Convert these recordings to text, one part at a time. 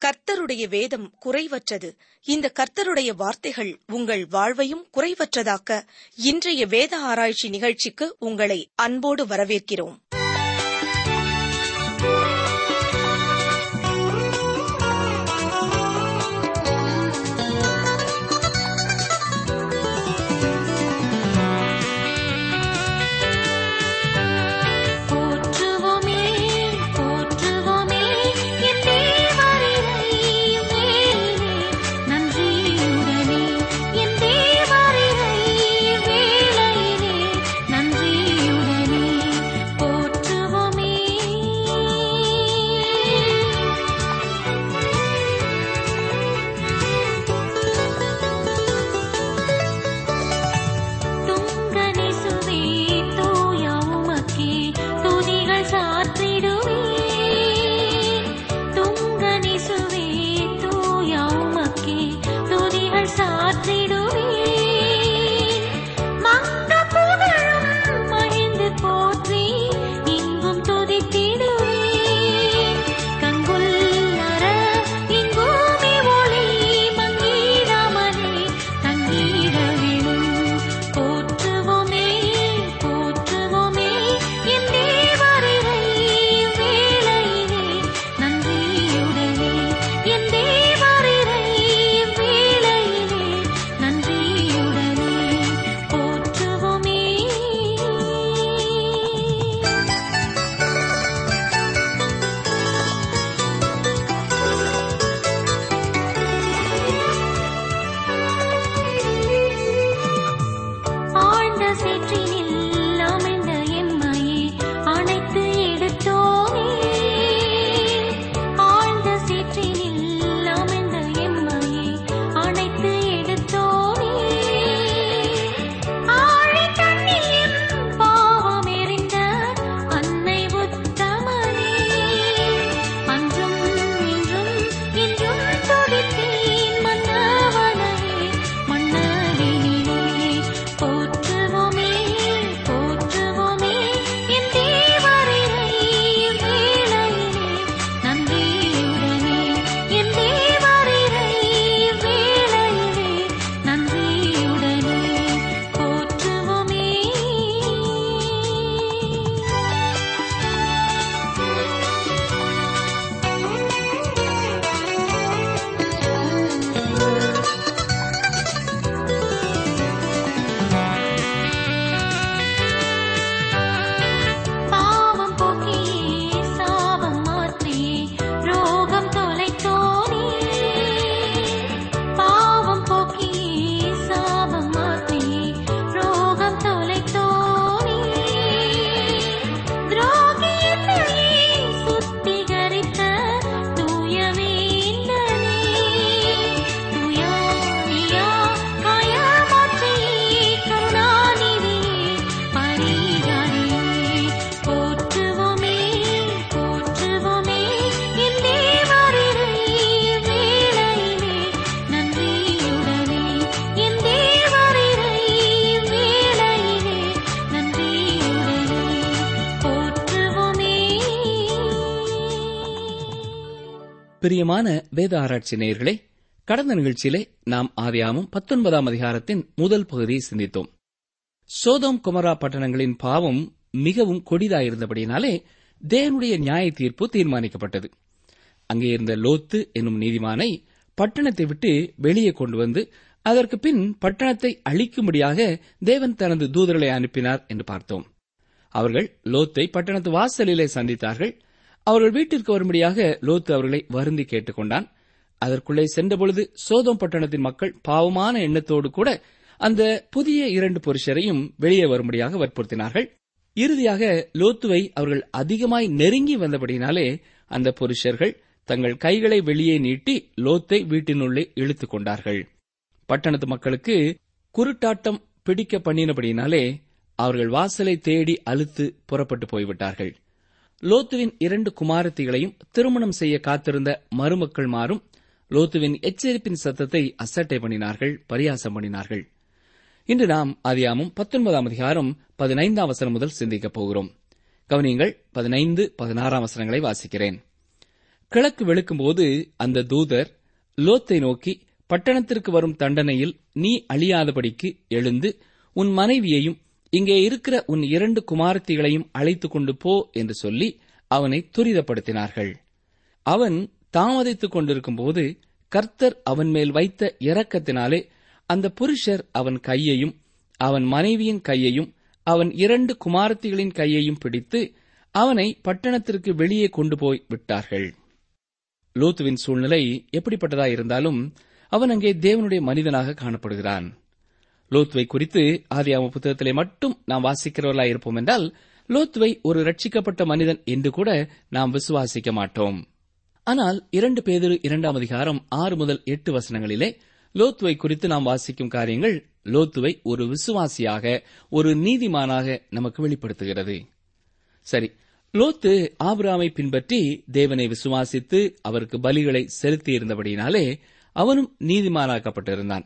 கர்த்தருடைய வேதம் குறைவற்றது. இந்த கர்த்தருடைய வார்த்தைகள் உங்கள் வாழ்வையும் குறைவற்றதாக்க இன்றைய வேத ஆராய்ச்சி நிகழ்ச்சிக்கு உங்களை அன்போடு வரவேற்கிறோம். பிரியமான வேத ஆராய்ச்சி நேயர்களே, கடந்த நிகழ்ச்சியிலே நாம் ஆதியாகமம் 19ஆம் அதிகாரத்தின் முதல் பகுதியை சிந்தித்தோம். சோதோம் கொமோரா பட்டணங்களின் பாவம் மிகவும் கொடிதாயிருந்தபடியினாலே தேவனுடைய நியாய தீர்ப்பு தீர்மானிக்கப்பட்டது. அங்கே இருந்த லோத்து என்னும் நீதிமானை பட்டணத்தை விட்டு வெளியே கொண்டு வந்து அதற்கு பின் பட்டணத்தை அழிக்கும்படியாக தேவன் தனது தூதர்களை அனுப்பினார் என்று பார்த்தோம். அவர்கள் லோத்தை பட்டணத்து வாசலிலே சந்தித்தார்கள். அவர்கள் வீட்டிற்கு வரும்படியாக லோத்து அவர்களை வருந்தி கேட்டுக் கொண்டான். அதற்குள்ளே சென்றபொழுது சோதோம் பட்டணத்தின் மக்கள் பாவமான எண்ணத்தோடு கூட அந்த புதிய 2 புருஷரையும் வெளியே வரும்படியாக வற்புறுத்தினார்கள். இறுதியாக லோத்துவை அவர்கள் அதிகமாய் நெருங்கி வந்தபடியினாலே அந்த புருஷர்கள் தங்கள் கைகளை வெளியே நீட்டி லோத்தை வீட்டினுள்ளே இழுத்துக் கொண்டார்கள். பட்டணத்து மக்களுக்கு குருட்டாட்டம் பிடிக்க பண்ணினபடியினாலே அவர்கள் வாசலை தேடி அலுத்து புறப்பட்டு போய்விட்டார்கள். லோத்துவின் 2 குமாரத்திகளையும் திருமணம் செய்ய காத்திருந்த மருமக்கள்மாரும் லோத்துவின் எச்சரிப்பின் சத்தத்தை அசட்டை பண்ணினார்கள், பரியாசம் பண்ணினார்கள். இன்று நாம் ஆதியாகமம் 19ஆம் அதிகாரம் 15ஆம் வசனம் முதல் சிந்திக்கப் போகிறோம். கவனியங்கள், 15, 16 வசனங்களை வாசிக்கிறேன். கிழக்கு வெளுக்கும்போது அந்த தூதர் லோத்தை நோக்கி, பட்டணத்திற்கு வரும் தண்டனையில் நீ அழியாதபடிக்கு எழுந்து உன் மனைவியையும் இங்கே இருக்கிற உன் 2 குமாரத்திகளையும் அழைத்துக் கொண்டு போ என்று சொல்லி அவனை துரிதப்படுத்தினார்கள். அவன் தாமதித்துக் கொண்டிருக்கும்போது கர்த்தர் அவன் மேல் வைத்த இரக்கத்தினாலே அந்த புருஷர் அவன் கையையும் அவன் மனைவியின் கையையும் அவன் 2 குமாரத்திகளின் கையையும் பிடித்து அவனை பட்டணத்திற்கு வெளியே கொண்டு போய் விட்டார்கள். லோத்துவின் சூழ்நிலை எப்படிப்பட்டதாயிருந்தாலும் அவன் அங்கே தேவனுடைய மனிதனாக காணப்படுகிறான். லோத்துவை குறித்து ஆதியாகம புத்தகத்திலே மட்டும் நாம் வாசிக்கிறவர்களாயிருப்போம் என்றால் லோத்துவை ஒரு ரட்சிக்கப்பட்ட மனிதன் என்று கூட நாம் விசுவாசிக்க மாட்டோம். ஆனால் 2 பேதுரு 2ஆம் அதிகாரம் 6 முதல் 8 வசனங்களிலே லோத்துவை குறித்து நாம் வாசிக்கும் காரியங்கள் லோத்துவை ஒரு விசுவாசியாக, ஒரு நீதிமானாக நமக்கு வெளிப்படுத்துகிறது. சரி, லோத்து ஆபிரகாமை பின்பற்றி தேவனை விசுவாசித்து அவருக்கு பலிகளை செலுத்தியிருந்தபடியினாலே அவனும் நீதிமானாக்கப்பட்டிருந்தான்.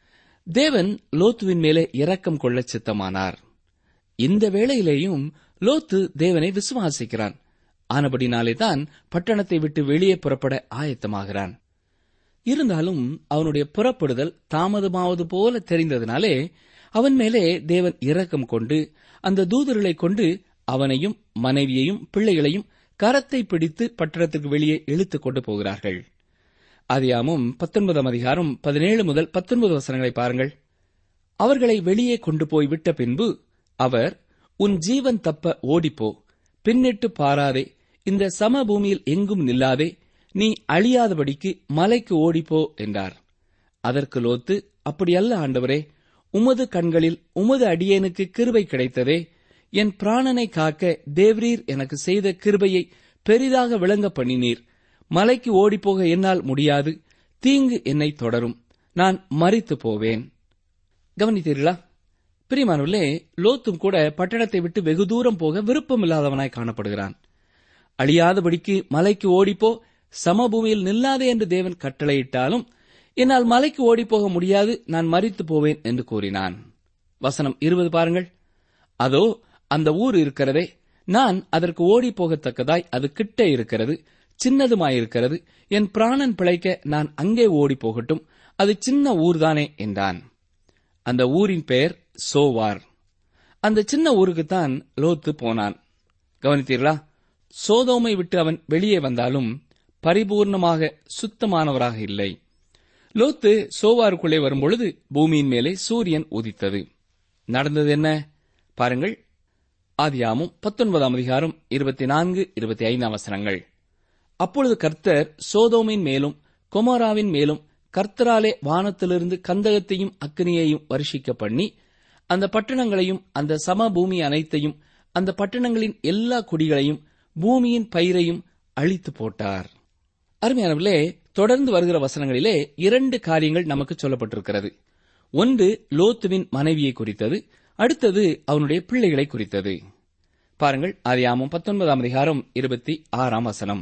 தேவன் லோத்துவின் மேலே இரக்கம் கொள்ள சித்தமானார். இந்த வேளையிலேயும் லோத்து தேவனை விசுவாசிக்கிறான். ஆனபடினாலேதான் பட்டணத்தை விட்டு வெளியே புறப்பட ஆயத்தமாகிறான். இருந்தாலும் அவனுடைய புறப்படுதல் தாமதமாவது போல தெரிந்ததினாலே அவன் மேலே தேவன் இரக்கம் கொண்டு அந்த தூதர்களை கொண்டு அவனையும் மனைவியையும் பிள்ளைகளையும் கரத்தை பிடித்து பட்டணத்துக்கு வெளியே இழுத்துக் கொண்டு போகிறார்கள். ஆதியாகமம் 19ஆம் அதிகாரம் 17 முதல் 19 வசனங்களை பாருங்கள். அவர்களை வெளியே கொண்டு போய் விட்ட பின்பு அவர், உன் ஜீவன் தப்ப ஓடிப்போ, பின்னிட்டு பாராதே, இந்த சமபூமியில் எங்கும் நில்லாதே, நீ அழியாதபடிக்கு மலைக்கு ஓடிப்போ என்றார். அதற்கு லோத்து, அப்படியல்ல ஆண்டவரே, உமது கண்களில் உமது அடியேனுக்கு கிருபை கிடைத்ததே, என் பிராணனை காக்க தேவரீர் எனக்கு செய்த கிருபையை பெரிதாக விளங்க பண்ணினீர். மலைக்கு ஓடிப்போக என்னால் முடியாது, தீங்கு என்னை தொடரும், நான் மரித்து போவேன். கவனித்தீர்களா? பிரியமானவர்களே, லோத்தும் கூட பட்டணத்தை விட்டு வெகு தூரம் போக விருப்பமில்லாதவனாய் காணப்படுகிறான். அழியாதபடிக்கு மலைக்கு ஓடிப்போ, சமபூமியில் நில்லாதே என்று தேவன் கட்டளையிட்டாலும் என்னால் மலைக்கு ஓடிப்போக முடியாது, நான் மரித்து போவேன் என்று கூறினான். வசனம் 20 பாருங்கள். அதோ அந்த ஊர் இருக்கிறதே, நான் அதற்கு ஓடிப்போகத்தக்கதாய் அது கிட்ட இருக்கிறது, சின்னதுமாயிருக்கிறது, என் பிராணன் பிழைக்க நான் அங்கே ஓடி போகட்டும், அது சின்ன ஊர்தானே என்றான். அந்த ஊரின் பெயர் சோவார். அந்த சின்ன ஊருக்குத்தான் லோத்து போனான். கவனித்தீர்களா? சோதோமை விட்டு அவன் வெளியே வந்தாலும் பரிபூர்ணமாக சுத்தமானவராக இல்லை. லோத்து சோவாருக்குள்ளே வரும்பொழுது பூமியின் மேலே சூரியன் உதித்தது. நடந்தது என்ன பாருங்கள். ஆதியாகமம் 19ஆம் அதிகாரம் 24, 25 வசனங்கள். அப்பொழுது கர்த்தர் சோதோமின் மேலும் கொமோராவின் மேலும் கர்த்தராலே வானத்திலிருந்து கந்தகத்தையும் அக்கினியையும் வருஷிக்க பண்ணி அந்த பட்டணங்களையும் அந்த சமபூமி அனைத்தையும் அந்த பட்டணங்களின் எல்லா குடிகளையும் பூமியின் பயிரையும் அழித்து போட்டார். அருமையானவர்களே, தொடர்ந்து வருகிற வசனங்களிலே 2 காரியங்கள் நமக்கு சொல்லப்பட்டிருக்கிறது. ஒன்று லோத்துவின் மனைவியை குறித்தது, அடுத்தது அவனுடைய பிள்ளைகளை குறித்தது. பாருங்கள், ஆதியாகமம் 19ஆம் அதிகாரம் 26ஆம் வசனம்.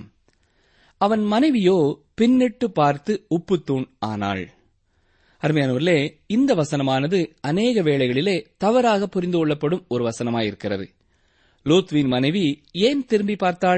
அவன் மனைவியோ பின்னிட்டு பார்த்து உப்புத்தூண் ஆனாள். அருமையானவர்களே, இந்த வசனமானது அநேக வேளைகளிலே தவறாக புரிந்து கொள்ளப்படும் ஒரு வசனமாயிருக்கிறது. லோத்துவின் மனைவி ஏன் திரும்பி பார்த்தாள்?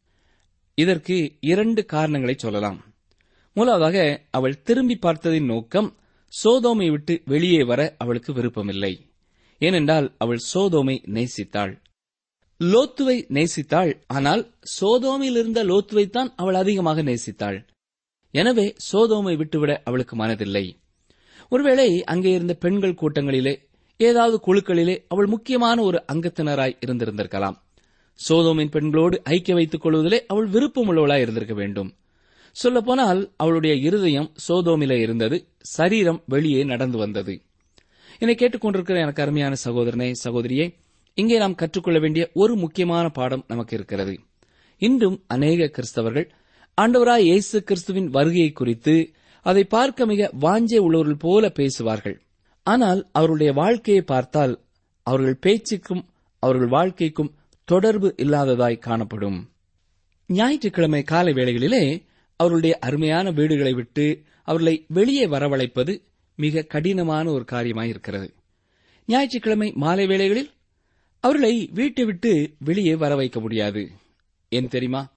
இதற்கு 2 காரணங்களை சொல்லலாம். முதலாவதாக, அவள் திரும்பி பார்த்ததின் நோக்கம் சோதோமை விட்டு வெளியே வர அவளுக்கு விருப்பமில்லை. ஏனென்றால் அவள் சோதோமை நேசித்தாள். லோத்துவை நேசித்தாள். ஆனால் சோதோமில் இருந்த லோத்துவைத்தான் அவள் அதிகமாக நேசித்தாள். எனவே சோதோமை விட்டுவிட அவளுக்கு மனதில்லை. ஒருவேளை அங்கே இருந்த பெண்கள் கூட்டங்களிலே, ஏதாவது குழுக்களிலே அவள் முக்கியமான ஒரு அங்கத்தினராய் இருந்திருந்திருக்கலாம். சோதோமின் பெண்களோடு ஐக்கிய வைத்துக் கொள்வதிலே அவள் விருப்பமுள்ளவளாய் இருந்திருக்க வேண்டும். சொல்லப்போனால் அவளுடைய இருதயம் சோதோமிலே இருந்தது, சரீரம் வெளியே நடந்து வந்தது. என்னை கேட்டுக்கொண்டிருக்கிற எனக்கு அருமையான சகோதரனே, சகோதரியே, இங்கே நாம் கற்றுக்கொள்ள வேண்டிய ஒரு முக்கியமான பாடம் நமக்கு இருக்கிறது. இன்றும் அநேக கிறிஸ்தவர்கள் ஆண்டவராய் இயேசு கிறிஸ்துவின் வருகையை குறித்து அதை பார்க்க மிக வாஞ்சை உள்ளவர்கள் போல பேசுவார்கள். ஆனால் அவருடைய வாழ்க்கையை பார்த்தால் அவர்கள் பேச்சுக்கும் அவர்கள் வாழ்க்கைக்கும் தொடர்பு இல்லாததாய் காணப்படும். ஞாயிற்றுக்கிழமை காலை வேளைகளிலே அவர்களுடைய அருமையான வீடுகளை விட்டு அவர்களை வெளியே வரவழைப்பது மிக கடினமான ஒரு காரியமாயிருக்கிறது. ஞாயிற்றுக்கிழமை மாலை வேளைகளில் அவர்களை வீட்டை விட்டு வெளியே வர வைக்க முடியாது. ஏன் தெரியுமா?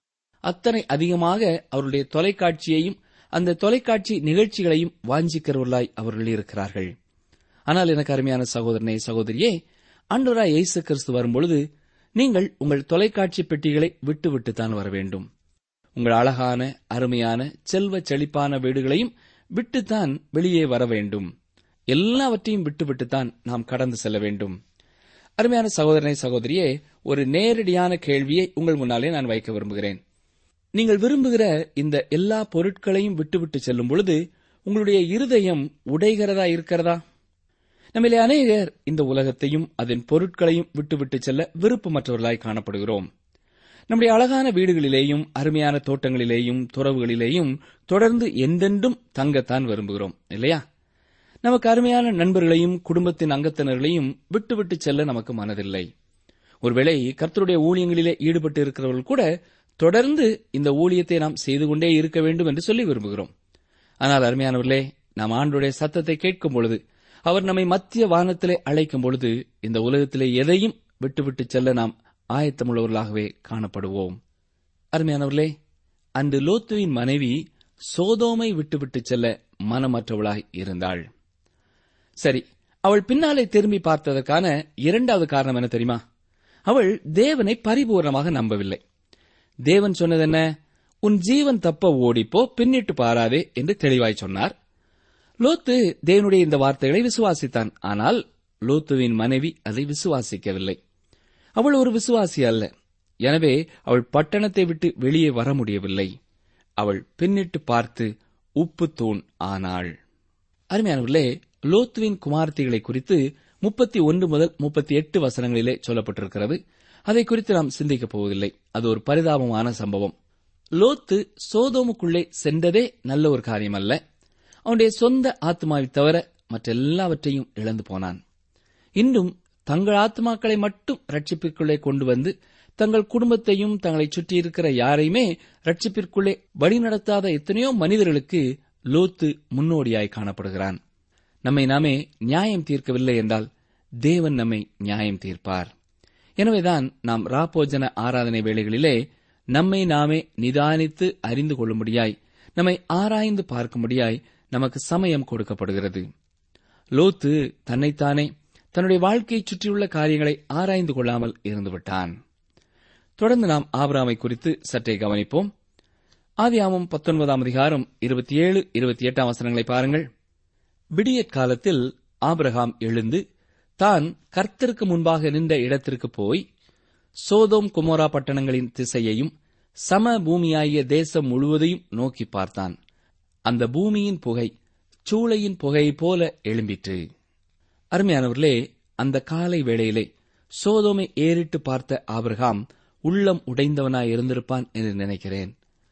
அத்தனை அதிகமாக அவருடைய தொலைக்காட்சியையும் அந்த தொலைக்காட்சி நிகழ்ச்சிகளையும் வாஞ்சிக்கிறவர்களாய் அவர்கள் இருக்கிறார்கள். ஆனால் எனக்கு அருமையான சகோதரனே, சகோதரியே, ஆண்டவராய் இயேசு கிறிஸ்து வரும்பொழுது நீங்கள் உங்கள் தொலைக்காட்சி பெட்டிகளை விட்டுவிட்டுத்தான் வர வேண்டும். உங்கள் அழகான, அருமையான, செல்வ செழிப்பான வீடுகளையும் விட்டுத்தான் வெளியே வர வேண்டும். எல்லாவற்றையும் விட்டுவிட்டுத்தான் நாம் கடந்து செல்ல வேண்டும். அருமையான சகோதரனை, சகோதரியே, ஒரு நேரடியான கேள்வியை உங்கள் முன்னாலே நான் வைக்க விரும்புகிறேன். நீங்கள் விரும்புகிற இந்த எல்லா பொருட்களையும் விட்டுவிட்டு செல்லும் பொழுது உங்களுடைய இருதயம் உடைகிறதா இருக்கிறதா? நம்மிலே அநேகர் இந்த உலகத்தையும் அதன் பொருட்களையும் விட்டுவிட்டு செல்ல விருப்பமற்றவர்களாய் காணப்படுகிறோம். நம்முடைய அழகான வீடுகளிலேயும் அருமையான தோட்டங்களிலேயும் துறவுகளிலேயும் தொடர்ந்து எந்தென்றும் தங்கத்தான் விரும்புகிறோம், இல்லையா? நமக்கு அருமையான நண்பர்களையும் குடும்பத்தின் அங்கத்தினர்களையும் விட்டுவிட்டு செல்ல நமக்கு மனதில்லை. ஒருவேளை கர்த்தருடைய ஊழியங்களிலே ஈடுபட்டு இருக்கிறவர்கள் கூட தொடர்ந்து இந்த ஊழியத்தை நாம் செய்து கொண்டே இருக்க வேண்டும் என்று சொல்லி விரும்புகிறோம். ஆனால் அருமையானவர்களே, நாம் ஆண்டவருடைய சத்தத்தை கேட்கும் பொழுது, அவர் நம்மை மத்திய வானத்திலே அழைக்கும் பொழுது, இந்த உலகத்திலே எதையும் விட்டுவிட்டு செல்ல நாம் ஆயத்தமுள்ளவர்களாகவே காணப்படுவோம். அருமையானவர்களே, அன்று லோத்துவின் மனைவி சோதோமை விட்டுவிட்டு செல்ல மனமற்றவளாய் இருந்தாள். சரி, அவள் பின்னாலே திரும்பி பார்த்ததற்கான இரண்டாவது காரணம் என்ன தெரியுமா? அவள் தேவனை பரிபூர்ணமாக நம்பவில்லை. தேவன் சொன்னது என்ன? உன் ஜீவன் தப்ப ஓடிப்போ, பின்னிட்டு பாராதே என்று தெளிவாய் சொன்னார். லோத்து தேவனுடைய இந்த வார்த்தைகளை விசுவாசித்தான். ஆனால் லோத்துவின் மனைவி அதை விசுவாசிக்கவில்லை. அவள் ஒரு விசுவாசி அல்ல. எனவே அவள் பட்டணத்தை விட்டு வெளியே வர முடியவில்லை. அவள் பின்னிட்டு பார்த்து உப்பு தூண் ஆனாள். அருமையானவர்களே, லோத்துவின் குமார்த்திகளை குறித்து 31 முதல் 38 வசனங்களிலே சொல்லப்பட்டிருக்கிறது. அதை குறித்து நாம் சிந்திக்கப் போவதில்லை. அது ஒரு பரிதாபமான சம்பவம். லோத்து சோதோமுக்குள்ளே சென்றதே நல்ல ஒரு காரியம் அல்ல. அவனுடைய சொந்த ஆத்மாவை தவிர மற்றெல்லாவற்றையும் இழந்து போனான். இன்றும் தங்கள் ஆத்மாக்களை மட்டும் ரட்சிப்பிற்குள்ளே கொண்டு வந்து தங்கள் குடும்பத்தையும் தங்களை சுற்றியிருக்கிற யாரையுமே ரட்சிப்பிற்குள்ளே வழிநடத்தாத எத்தனையோ மனிதர்களுக்கு லோத்து முன்னோடியாய் காணப்படுகிறான். நம்மை நாமே நியாயம் தீர்க்கவில்லை என்றால் தேவன் நம்மை நியாயம் தீர்ப்பார். எனவேதான் நாம் ராப்போஜன ஆராதனை வேளைகளிலே நம்மை நாமே நிதானித்து அறிந்து கொள்ளும்படியாய், நம்மை ஆராய்ந்து பார்க்கும்படியாய் நமக்கு சமயம் கொடுக்கப்படுகிறது. லோத்து தன்னைத்தானே தன்னுடைய வாழ்க்கையை சுற்றியுள்ள காரியங்களை ஆராய்ந்து கொள்ளாமல் இருந்துவிட்டான். தொடர்ந்து நாம் ஆபிரகாமை குறித்து சற்றே கவனிப்போம். ஆதியாகமம் 19 அதிகாரம் 27, 28 வசனங்களை பாருங்கள். விடியற்காலத்தில் ஆபிரகாம் எழுந்து தான் கர்த்தருக்கு முன்பாக நின்ற இடத்திற்கு போய் சோதோம் குமோரா பட்டணங்களின் திசையையும் சம பூமியாகிய தேசம் முழுவதையும் நோக்கி பார்த்தான். அந்த பூமியின் புகை சூளையின் புகையைப் போல எழும்பிற்று. அருமையானவர்களே, அந்த காலை வேளையிலே சோதோமை ஏறிட்டு பார்த்த ஆபிரகாம் உள்ளம் உடைந்தவனாய் இருந்திருப்பான் என்று நினைக்கிறேன்.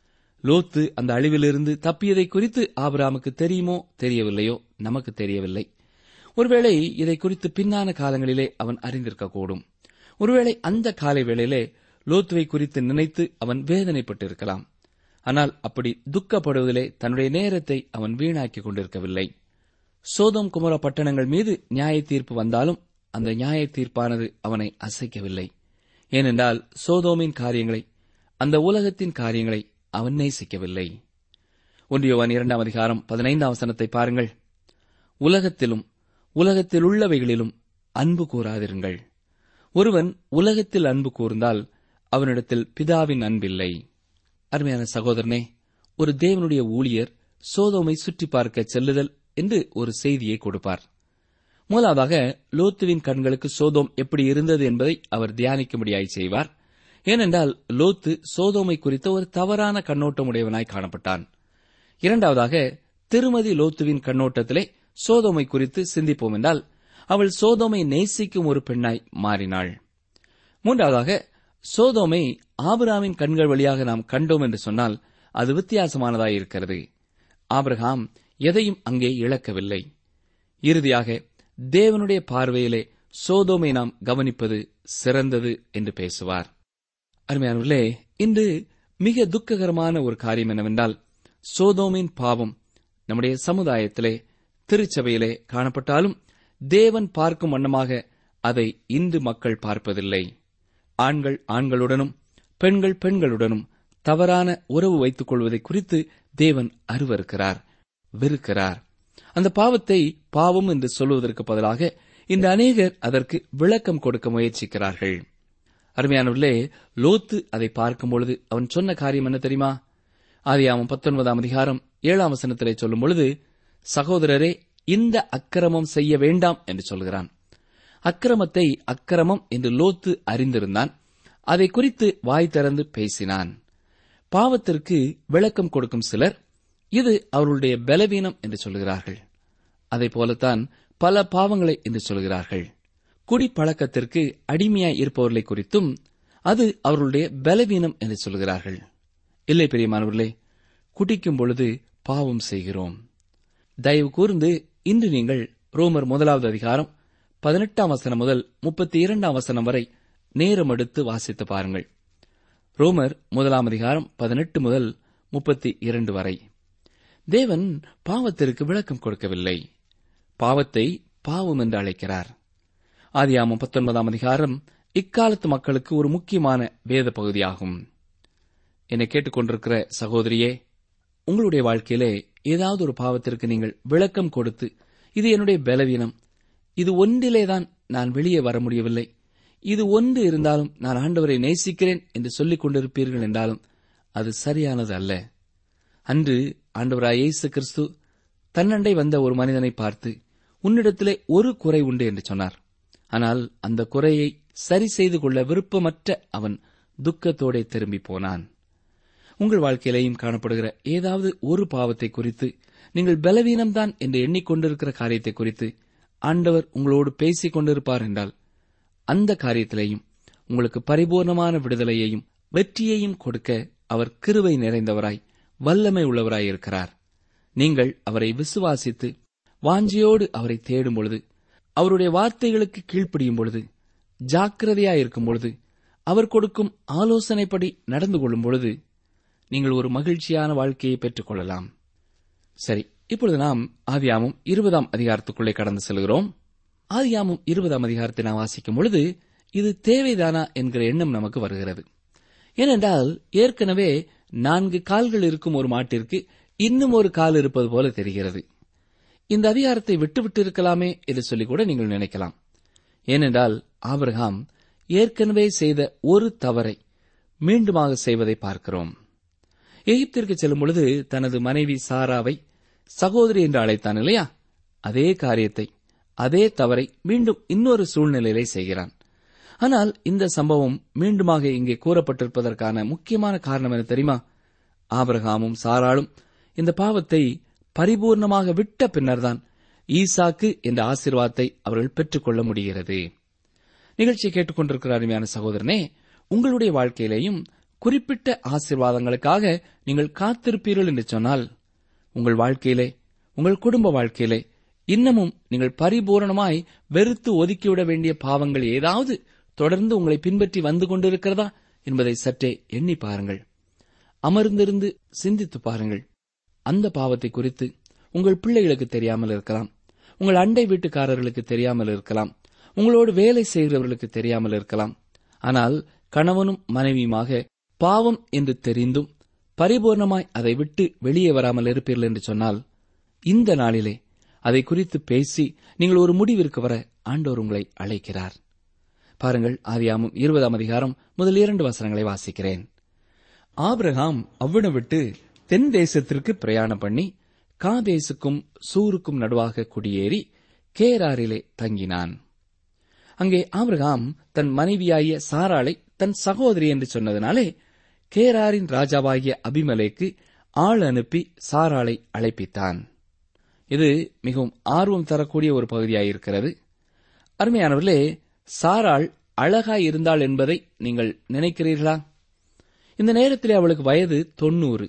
லோத்து அந்த அழிவிலிருந்து தப்பியதை குறித்து ஆபிரகாமுக்கு தெரியுமோ தெரியவில்லையோ, நமக்கு தெரியவில்லை. ஒருவேளை இதை குறித்து பின்னான காலங்களிலே அவன் அறிந்திருக்கக்கூடும். ஒருவேளை அந்த காலை வேளையிலே லோத்துவை குறித்து நினைத்து அவன் வேதனைப்பட்டிருக்கலாம். ஆனால் அப்படி துக்கப்படுவதிலே தன்னுடைய நேரத்தை அவன் வீணாக்கிக் கொண்டிருக்கவில்லை. சோதோம் குமோரா பட்டணங்கள் மீது நியாய தீர்ப்பு வந்தாலும் அந்த நியாய தீர்ப்பானது அவனை அசைக்கவில்லை. ஏனென்றால் சோதோமின் காரியங்களை, அந்த உலகத்தின் காரியங்களை அவன் நேசிக்கவில்லை. 1 யோவான் 2 அதிகாரம் 15 வசனத்தை பாருங்கள். உலகத்திலும் உலகத்தில் உள்ளவைகளிலும் அன்பு கூறாதிருங்கள். ஒருவன் உலகத்தில் அன்பு கூர்ந்தால் அவனிடத்தில் பிதாவின் அன்பில்லை. அருமையான சகோதரனே, ஒரு தேவனுடைய ஊழியர் சோதோமை சுற்றி பார்க்க செல்லுதல் என்று ஒரு செய்தியை கொடுப்பார். முதலாவதாக லோத்துவின் கண்களுக்கு சோதோம் எப்படி இருந்தது என்பதை அவர் தியானிக்கும்படியாய் செய்வார். ஏனென்றால் லோத்து சோதோமை குறித்த ஒரு தவறான கண்ணோட்டம் உடையவனாய் காணப்பட்டான். இரண்டாவதாக, திருமதி லோத்துவின் கண்ணோட்டத்திலே சோதோமை குறித்து சிந்திப்போம் என்றால் அவள் சோதோமை நேசிக்கும் ஒரு பெண்ணாய் மாறினாள். மூன்றாவதாக, சோதோமை ஆபிரகாமின் கண்கள் வழியாக நாம் கண்டோம் என்று சொன்னால் அது வித்தியாசமானதாயிருக்கிறது. ஆபிரகாம் எதையும் அங்கே இழக்கவில்லை. இறுதியாக, தேவனுடைய பார்வையிலே சோதோமை நாம் கவனிப்பது சிறந்தது என்று பேசுவார். அருமையானவர்களே, இன்று மிக துக்ககரமான ஒரு காரியம் என்னவென்றால், சோதோமின் பாவம் நம்முடைய சமுதாயத்திலே, திருச்சபையிலே காணப்பட்டாலும் தேவன் பார்க்கும் வண்ணமாக அதை இன்று மக்கள் பார்ப்பதில்லை. ஆண்கள் ஆண்களுடனும் பெண்கள் பெண்களுடனும் தவறான உறவு வைத்துக் கொள்வதை குறித்து தேவன் அருவருக்கிறார், வெறுக்கிறார். அந்த பாவத்தை பாவம் என்று சொல்வதற்கு பதிலாக இந்த அநேகர் அதற்கு விளக்கம் கொடுக்க முயற்சிக்கிறார்கள். அருமையானவர்களே, லோத்து அதை பார்க்கும்பொழுது அவன் சொன்ன காரியம் என்ன தெரியுமா? ஆதியாகமம் 19:7 சொல்லும் பொழுது, சகோதரரே, இந்த அக்கிரமம் செய்ய வேண்டாம் என்று சொல்கிறான். அக்கிரமத்தை அக்கிரமம் என்று லோத்து அறிந்திருந்தான். அதை குறித்து வாய் திறந்து பேசினான். பாவத்திற்கு விளக்கம் கொடுக்கும் சிலர் இது அவர்களுடைய பலவீனம் என்று சொல்கிறார்கள். அதை போலத்தான் பல பாவங்களை என்று சொல்கிறார்கள். குடிப்பழக்கத்திற்கு அடிமையாய் இருப்பவர்களை குறித்தும் அது அவர்களுடைய பலவீனம் என்று சொல்கிறார்கள். இல்லை பிரியமானவர்களே, குடிக்கும் பொழுது பாவம் செய்கிறோம். தயவு கூர்ந்து இன்று நீங்கள் ரோமர் 1:18 முதல் 32 வரை நேரம் எடுத்து வாசித்து பாருங்கள். ரோமர் 1:18 முதல் 32 வரை. தேவன் பாவத்திற்கு விளக்கம் கொடுக்கவில்லை. பாவத்தை பாவம் என்று அழைக்கிறார். ஆதியாகமம் 19 இக்காலத்து மக்களுக்கு ஒரு முக்கியமான வேத பகுதியாகும். என்னை கேட்டுக்கொண்டிருக்கிற சகோதரியே, உங்களுடைய வாழ்க்கையிலே ஏதாவது ஒரு பாவத்திற்கு நீங்கள் விளக்கம் கொடுத்து, இது என்னுடைய பலவீனம், இது ஒன்றிலேதான் நான் வெளியே வர முடியவில்லை, இது ஒன்று இருந்தாலும் நான் ஆண்டவரை நேசிக்கிறேன் என்று சொல்லிக் கொண்டிருப்பீர்கள் என்றாலும் அது சரியானது அல்ல. அன்று ஆண்டவராய் இயேசு கிறிஸ்து தன்னண்டை வந்த ஒரு மனிதனை பார்த்து, உன்னிடத்திலே ஒரு குறை உண்டு என்று சொன்னார். ஆனால் அந்த குறையை சரி செய்து கொள்ள விருப்பமற்ற அவன் துக்கத்தோടെ திரும்பி போனான். உங்கள் வாழ்க்கையிலேயும் காணப்படுகிற ஏதாவது ஒரு பாவத்தை குறித்து, நீங்கள் பலவீனம்தான் என்று எண்ணிக்கொண்டிருக்கிற காரியத்தை குறித்து ஆண்டவர் உங்களோடு பேசிக் கொண்டிருப்பார் என்றால், அந்த காரியத்திலேயும் உங்களுக்கு பரிபூர்ணமான விடுதலையையும் வெற்றியையும் கொடுக்க அவர் கிருபை நிறைந்தவராய் வல்லமை உள்ளவராய் இருக்கிறார். நீங்கள் அவரை விசுவாசித்து வாஞ்சியோடு அவரை தேடும் பொழுது, அவருடைய வார்த்தைகளுக்கு கீழ்ப்படியும் பொழுது, ஜாக்கிரதையாயிருக்கும் பொழுது, அவர் கொடுக்கும் ஆலோசனைப்படி நடந்து கொள்ளும் பொழுது நீங்கள் ஒரு மகிழ்ச்சியான வாழ்க்கையை பெற்றுக் கொள்ளலாம். சரி, இப்பொழுது நாம் ஆதியாகமம் 20 கடந்து செல்கிறோம். ஆதியாகமம் 20 நாம் வாசிக்கும் பொழுது இது தேவைதானா என்கிற எண்ணம் நமக்கு வருகிறது. ஏனென்றால் ஏற்கனவே 4 கால்கள் இருக்கும் ஒரு மாட்டிற்கு இன்னும் ஒரு கால் இருப்பது போல தெரிகிறது. இந்த அதிகாரத்தை விட்டுவிட்டு இருக்கலாமே என்று சொல்லிக் கூட நீங்கள் நினைக்கலாம். ஏனென்றால் ஆபிரகாம் ஏற்கனவே செய்த ஒரு தவறை மீண்டுமாக செய்வதை பார்க்கிறோம். எகிப்திற்கு செல்லும் பொழுது தனது மனைவி சாராவை சகோதரி என்று அழைத்தான் இல்லையா? அதே காரியத்தை, அதே தவறை மீண்டும் இன்னொரு சூழ்நிலையிலே செய்கிறான். ஆனால் இந்த சம்பவம் மீண்டுமாக இங்கே கூறப்பட்டிருப்பதற்கான முக்கியமான காரணம் என்ன தெரியுமா? ஆபிரகாமும் சாராளும் இந்த பாவத்தை பரிபூர்ணமாக விட்ட பின்னர்தான் ஈசாக்கு என்ற ஆசீர்வாதத்தை அவர்கள் பெற்றுக்கொள்ள முடிகிறது. நிகழ்ச்சியை கேட்டுக்கொண்டிருக்கிற அருமையான சகோதரனே, உங்களுடைய வாழ்க்கையிலேயும் குறிப்பிட்ட ஆசீர்வாதங்களுக்காக நீங்கள் காத்திருப்பீர்கள் என்று சொன்னால், உங்கள் வாழ்க்கையிலே, உங்கள் குடும்ப வாழ்க்கையிலே இன்னமும் நீங்கள் பரிபூரணமாய் வெறுத்து ஒதுக்கிவிட வேண்டிய பாவங்கள் ஏதாவது தொடர்ந்து உங்களை பின்பற்றி வந்து கொண்டிருக்கிறதா என்பதை சற்றே எண்ணி பாருங்கள். அமர்ந்திருந்து சிந்தித்து பாருங்கள். அந்த பாவத்தை குறித்து உங்கள் பிள்ளைகளுக்கு தெரியாமல் இருக்கலாம், உங்கள் அண்டை வீட்டுக்காரர்களுக்கு தெரியாமல் இருக்கலாம், உங்களோடு வேலை செய்கிறவர்களுக்கு தெரியாமல் இருக்கலாம். ஆனால் கணவனும் மனைவியுமாக பாவம் என்று தெரிந்தும் பரிபூர்ணமாய் அதை விட்டு வெளியே வராமல் இருப்பீர்கள் என்று சொன்னால், இந்த நாளிலே அதை குறித்து பேசி நீங்கள் ஒரு முடிவிற்கு வர ஆண்டவர் உங்களை அழைக்கிறார். பாருங்கள், ஆதியாகமம் 20 முதல் 2 வசனங்களை வாசிக்கிறேன். ஆபிரகாம் அவ்விடம் விட்டு தென் தேசத்திற்கு பிரயாணம் பண்ணி காதேசுக்கும் சூருக்கும் நடுவாக குடியேறி கேராரிலே தங்கினான். அங்கே ஆபிரகாம் தன் மனைவியாகிய சாராளை தன் சகோதரி என்று சொன்னதினாலே கேராரின் ராஜாவாகிய அபிமெலேக்கு ஆள் அனுப்பி சாராளை அழைப்பித்தான். இது மிகவும் ஆர்வம் தரக்கூடிய ஒரு பகுதியாயிருக்கிறது. அருமையானவர்களே, சாராள் அழகாய் இருந்தாள் என்பதை நீங்கள் நினைக்கிறீர்களா? இந்த நேரத்திலே அவளுக்கு வயது 90.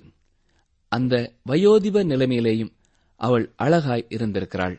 அந்த வயோதிப நிலைமையிலேயும் அவள் அழகாய் இருந்திருக்கிறாள்.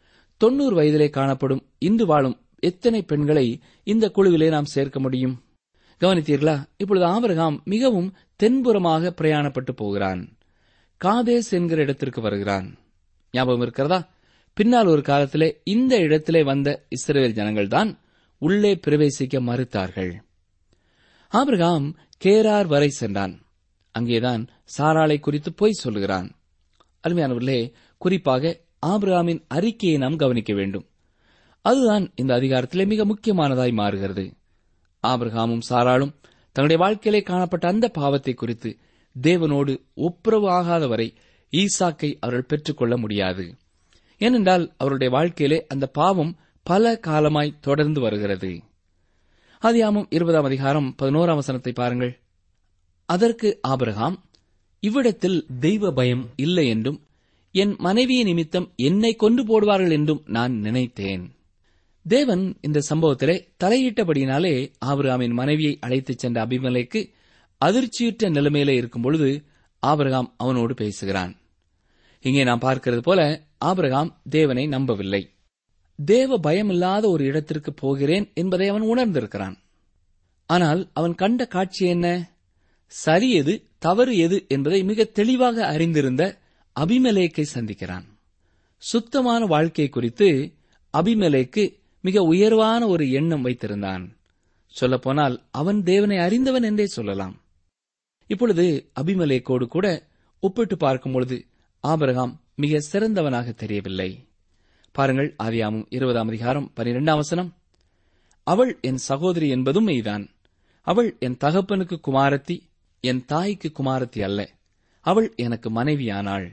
90 வயதிலே காணப்படும் இன்று வாழும் எத்தனை பெண்களை இந்த குழுவிலே நாம் சேர்க்க முடியும்? கவனித்தீர்களா? இப்பொழுது ஆபிரகாம் மிகவும் தென்புறமாக பிரயாணப்பட்டு போகிறான். காதேஸ் என்கிற இடத்திற்கு வருகிறான். ஞாபகம் இருக்கிறதா? பின்னால் ஒரு காலத்திலே இந்த இடத்திலே வந்த இஸ்ரவேல் ஜனங்கள்தான் உள்ளே பிரவேசிக்க மறுத்தார்கள். ஆபிரகாம் கேரார் வரை சென்றான். அங்கேதான் சாராளை குறித்து பொய் சொல்லுகிறான். அருமையானவர்களே, குறிப்பாக ஆபிரகாமின் அறிக்கையை நாம் கவனிக்க வேண்டும். அதுதான் இந்த அதிகாரத்திலே மிக முக்கியமானதாய் மாறுகிறது. ஆபிரகாமும் சாராளும் தங்களுடைய வாழ்க்கையிலே காணப்பட்ட அந்த பாவத்தை குறித்து தேவனோடு ஒப்புரவு ஆகாத வரை ஈசாக்கை அவர்கள் பெற்றுக்கொள்ள முடியாது. ஏனென்றால் அவருடைய வாழ்க்கையிலே அந்த பாவம் பல காலமாய் தொடர்ந்து வருகிறது. ஆதியாகமம் 20 அதிகாரம் 11 வசனத்தை பாருங்கள். அதற்கு ஆபிரகாம், இவ்விடத்தில் தெய்வ பயம் இல்லை என்றும் என் மனைவியின் நிமித்தம் என்னை கொண்டு போடுவார்கள் என்றும் நான் நினைத்தேன். தேவன் இந்த சம்பவத்திலே தலையிட்டபடியினாலே ஆபிரகாமின் மனைவியை அழைத்துச் சென்ற அபிமெலேக்கு அதிர்ச்சியுற்ற நிலைமையிலே இருக்கும் பொழுது ஆபிரகாம் அவனோடு பேசுகிறான். இங்கே நாம் பார்க்கிறது போல ஆபிரகாம் தேவனை நம்பவில்லை. தேவ பயமில்லாத ஒரு இடத்திற்கு போகிறேன் என்பதை அவன் உணர்ந்திருக்கிறான். ஆனால் அவன் கண்ட காட்சி என்ன? சரி எது, தவறு எது என்பதை மிக தெளிவாக அறிந்திருந்த அபிமெலேக்கை சந்திக்கிறான். சுத்தமான வாழ்க்கை குறித்து அபிமெலேக்கு மிக உயர்வான ஒரு எண்ணம் வைத்திருந்தான். சொல்லப்போனால் அவன் தேவனை அறிந்தவன் என்றே சொல்லலாம். இப்பொழுது அபிமெலேக்கோடு கூட ஒப்பிட்டு பார்க்கும்பொழுது ஆபிரகாம் மிக சிறந்தவனாக தெரியவில்லை. பாருங்கள், ஆதியாகமம் 20 அதிகாரம் 12 வசனம். அவள் என் சகோதரி என்பதும் மெய்தான். அவள் என் தகப்பனுக்கு குமாரத்தி, என் தாய்க்கு குமாரத்தி அல்ல. அவள் எனக்கு மனைவியானாள்.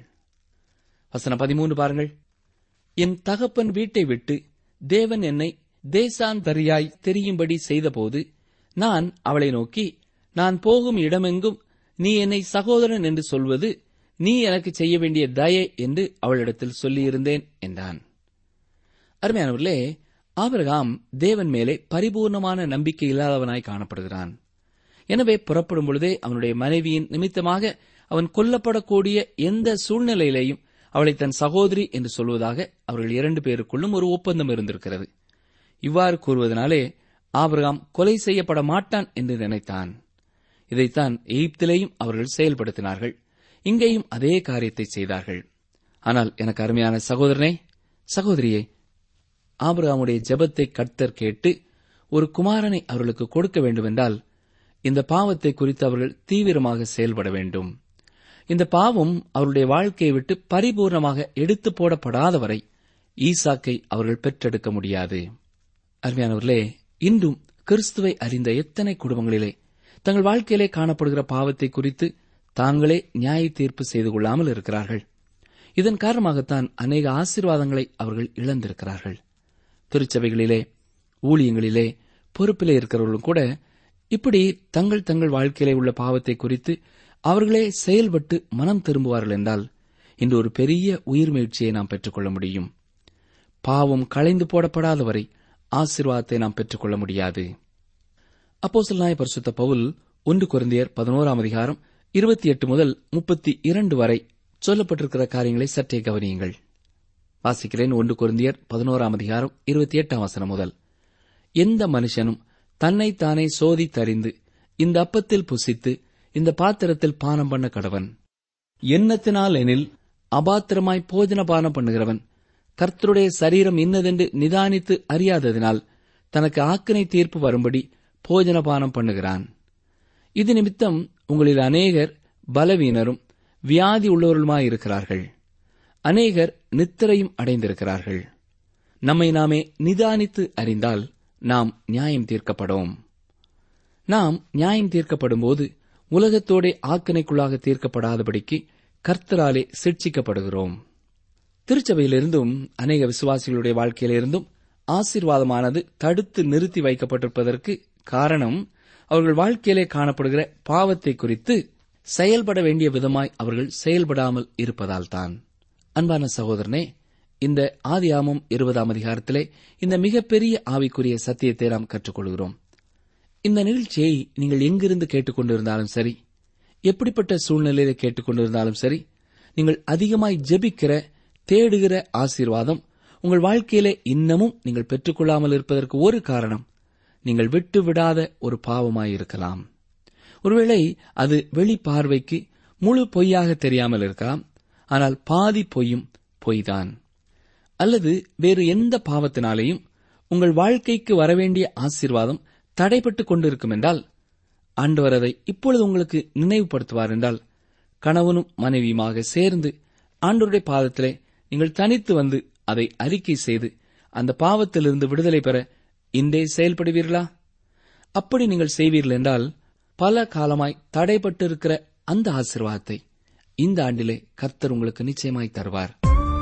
வசனம் 13 பாருங்கள். என் தகப்பன் வீட்டை விட்டு தேவன் என்னை தேசாந்தரியாய் தெரியும்படி செய்தபோது நான் அவளை நோக்கி, நான் போகும் இடமெங்கும் நீ என்னை சகோதரன் என்று சொல்வது நீ எனக்கு செய்ய வேண்டிய தயை என்று அவளிடத்தில் சொல்லியிருந்தேன் என்றான். அருமையானவர்களே, ஆபிரகாம் தேவன் மேலே பரிபூர்ணமான நம்பிக்கை இல்லாதவனாய் காணப்படுகிறான். எனவே புறப்படும் பொழுதே அவனுடைய மனைவியின் நிமித்தமாக அவன் கொல்லப்படக்கூடிய எந்த சூழ்நிலையிலேயும் அவளை தன் சகோதரி என்று சொல்வதாக அவர்கள் 2 பேருக்குள்ளும் ஒரு ஒப்பந்தம் இருந்திருக்கிறது. இவ்வாறு கூறுவதனாலே ஆபிரகாம் கொலை செய்யப்பட மாட்டான் என்று நினைத்தான். இதைத்தான் எகிப்திலேயும் அவர்கள் செயல்படுத்தினார்கள். இங்கேயும் அதே காரியத்தை செய்தார்கள். ஆனால் எனக்கு அருமையான சகோதரனே, சகோதரியே, ஆபிரகாமுடைய ஜெபத்தை கர்த்தர் கேட்டு ஒரு குமாரனை அவர்களுக்கு கொடுக்க வேண்டுமென்றால் இந்த பாவத்தை குறித்து அவர்கள் தீவிரமாக செயல்பட வேண்டும். இந்த பாவம் அவருடைய வாழ்க்கையை விட்டு பரிபூர்ணமாக எடுத்து போடப்படாத வரை ஈசாக்கை அவர்கள் பெற்றெடுக்க முடியாது. அருமையானவர்களே, இன்றும் கிறிஸ்துவை அறிந்த எத்தனை குடும்பங்களிலே தங்கள் வாழ்க்கையிலே காணப்படுகிற பாவத்தை குறித்து தாங்களே நியாய தீர்ப்பு செய்து கொள்ளாமல் இருக்கிறார்கள். இதன் காரணமாகத்தான் அநேக ஆசீர்வாதங்களை அவர்கள் இழந்திருக்கிறார்கள். திருச்சபைகளிலே, ஊழியங்களிலே பொறுப்பிலே இருக்கிறவர்களும் கூட இப்படி தங்கள் வாழ்க்கையிலே உள்ள பாவத்தை குறித்து அவர்களே செயல்பட்டு மனம் திரும்புவார்கள் என்றால் இன்று ஒரு பெரிய உயிர் மீழ்ச்சியை நாம் பெற்றுக்கொள்ள முடியும். பாவம் களைந்து போடப்படாத வரை ஆசீர்வாதத்தை நாம் பெற்றுக்கொள்ள முடியாது. அப்போஸ்தலனாகிய பரிசுத்த பவுல் 1 கொரிந்தியர் 11 அதிகாரம் 28 முதல் 32 வரை சொல்லப்பட்டிருக்கிற காரியங்களை சற்றே கவனியுங்கள். வாசிக்கிறேன். 1 கொரிந்தியர் 11 அதிகாரம் 28 வசனம் முதல். எந்த மனுஷனும் தன்னைத்தானே சோதித்தறிந்து இந்த அப்பத்தில் புசித்து இந்த பாத்திரத்தில் பானம் பண்ண கடவன். எண்ணத்தினால் எனில் அபாத்திரமாய் போஜன பானம் பண்ணுகிறவன் கர்த்தருடைய சரீரம் இன்னதென்று நிதானித்து அறியாததினால் தனக்கு ஆக்கினை தீர்ப்பு வரும்படி போஜனபானம் பண்ணுகிறான். இது நிமித்தம் உங்களில் அநேகர் பலவீனரும் வியாதி உள்ளவர்களுமாயிருக்கிறார்கள். அநேகர் நித்திரையும் அடைந்திருக்கிறார்கள். நம்மை நாமே நிதானித்து அறிந்தால் நாம் நியாயம் தீர்க்கப்படும். நாம் நியாயம் தீர்க்கப்படும்போது உலகத்தோடே ஆக்கினைக்குள்ளாக தீர்க்கப்படாதபடிக்கு கர்த்தராலே சிட்சிக்கப்படுகிறோம். திருச்சபையிலிருந்தும் அநேக விசுவாசிகளுடைய வாழ்க்கையிலிருந்தும் ஆசீர்வாதமானது தடுத்து நிறுத்தி வைக்கப்பட்டிருப்பதற்கு காரணம் அவர்கள் வாழ்க்கையிலே காணப்படுகிற பாவத்தை குறித்து செயல்பட வேண்டிய விதமாய் அவர்கள் செயல்படாமல் இருப்பதால்தான். அன்பான சகோதரனே, இந்த ஆதியாகமம் 20 அதிகாரத்திலே இந்த மிகப்பெரிய ஆவிக்குரிய சத்தியத்தை நாம் கற்றுக்கொள்கிறோம். இந்த நிகழ்ச்சியை நீங்கள் எங்கிருந்து கேட்டுக்கொண்டிருந்தாலும் சரி, எப்படிப்பட்ட சூழ்நிலையில கேட்டுக்கொண்டிருந்தாலும் சரி, நீங்கள் அதிகமாய் ஜெபிக்கிற தேடுகிற ஆசீர்வாதம் உங்கள் வாழ்க்கையிலே இன்னமும் நீங்கள் பெற்றுக்கொள்ளாமல் இருப்பதற்கு ஒரு காரணம் நீங்கள் விட்டு விடாத ஒரு பாவமாயிருக்கலாம். ஒருவேளை அது வெளி பார்வைக்கு முழு பொய்யாக தெரியாமல் இருக்கலாம். ஆனால் பாதி பொய்யும் பொய்தான். அல்லது வேறு எந்த பாவத்தினாலேயும் உங்கள் வாழ்க்கைக்கு வரவேண்டிய ஆசீர்வாதம் தடைபட்டுக் கொண்டிருக்கும் என்றால் ஆண்டவர் அதை இப்பொழுது உங்களுக்கு நினைவுபடுத்துவார் என்றால், கணவனும் மனைவியுமாக சேர்ந்து ஆண்டவருடைய பாதத்திலே நீங்கள் தனித்து வந்து அதை அறிக்கை செய்து அந்த பாவத்திலிருந்து விடுதலை பெற இன்றே செயல்படுவீர்களா? அப்படி நீங்கள் செய்வீர்கள் என்றால், பல காலமாய் தடைபட்டிருக்கிற அந்த ஆசீர்வாதத்தை இந்த ஆண்டிலே கர்த்தர் உங்களுக்கு நிச்சயமாய் தருவார்.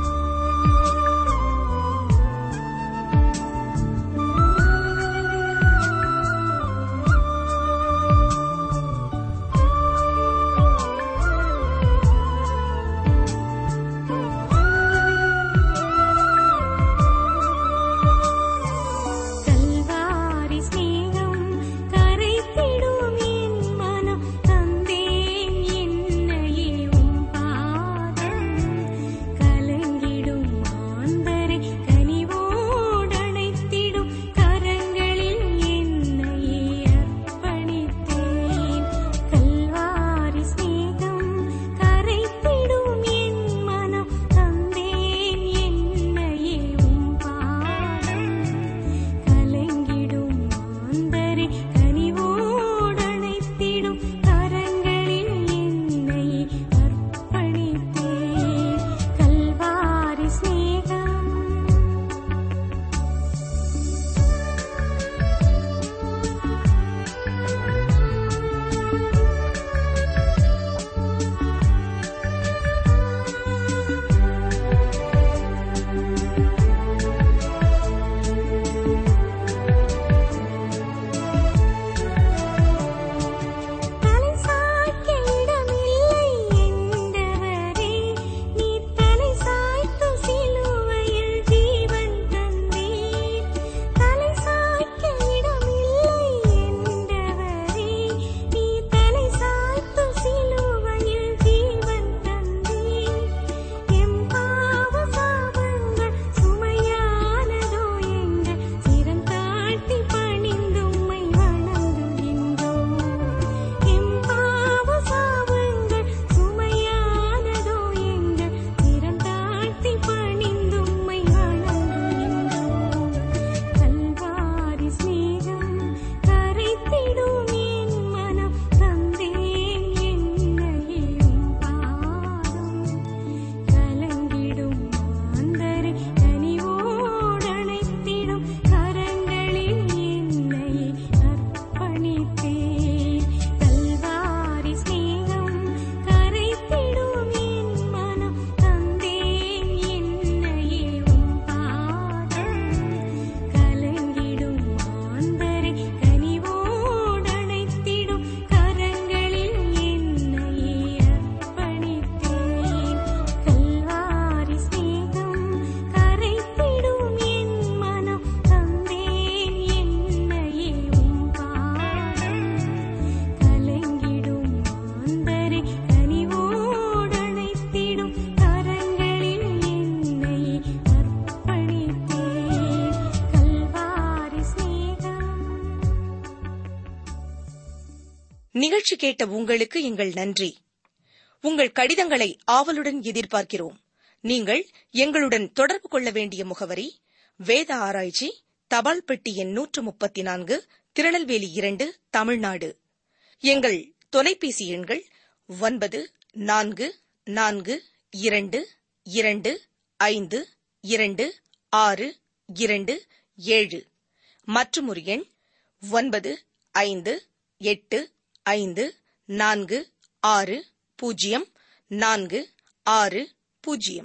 நிகழ்ச்சி கேட்ட உங்களுக்கு எங்கள் நன்றி. உங்கள் கடிதங்களை ஆவலுடன் எதிர்பார்க்கிறோம். நீங்கள் எங்களுடன் தொடர்பு கொள்ள வேண்டிய முகவரி: வேத ஆராய்ச்சி, தபால் பெட்டி எண் 134, திருநெல்வேலி 2, தமிழ்நாடு. எங்கள் தொலைபேசி எண்கள் 9442252627 மற்றும் ஒரு எண் 9585460460.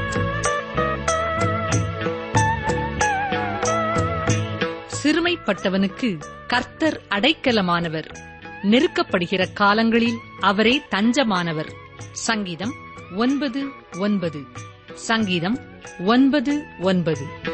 சிறுமைப்பட்டவனுக்கு கர்த்தர் அடைக்கலமானவர், நெருக்கப்படுகிற காலங்களில் அவரே தஞ்சமானவர். சங்கீதம் 9:9. சங்கீதம் 9:9.